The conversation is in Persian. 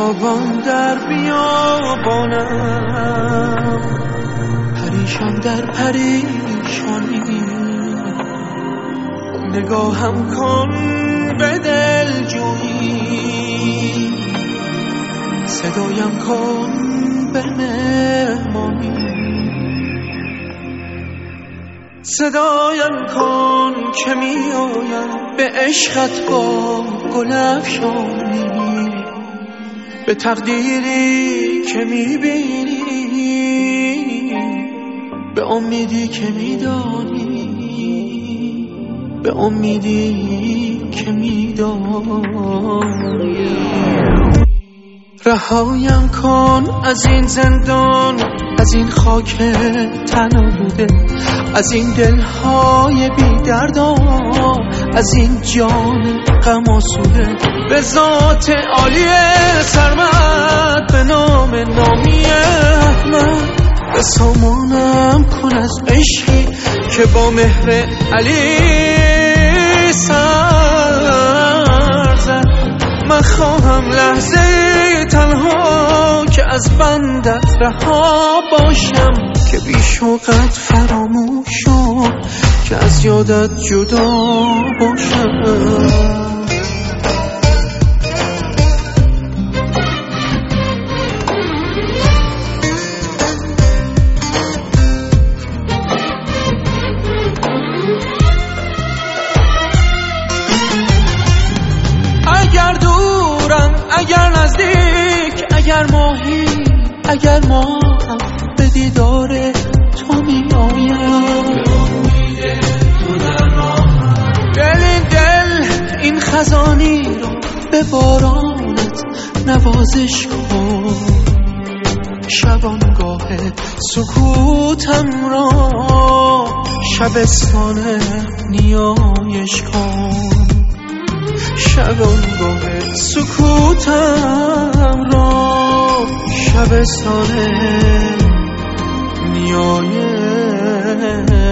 بیابان در بیابانم، پریشان در پریشانی، نگاهم کن به دلجویی، صدایم کن به مهمانی، صدایم کن که می آیم به عشقت با گل افشانی، به تقدیری که می بینی، به امیدی که می دانی، به امیدی که می دانی. رهایم کن از این زندان، از این خاک تنوده، از این دلهای بی دردا، از این جان غم آسوده، به ذات عالی سرمد، به نام نامی احمد، به سامانم کن از عشقی که با مهر علی سر زد. من خواهم لحظه تنها که از بندت رها باشم، که بی شوقت فراموش شد، که از یادت جدا باشم. اگر دورم، اگر نزدیک، اگر ماهی، اگر ماهم، به دیدار تو می آیم، به امید تو در راهم. دل این خزانی رو به بارانت نوازش کن، شبانگاه سکوتم را شبستان نیایش کن، شبانگاه سکوتم را شبستان نیایش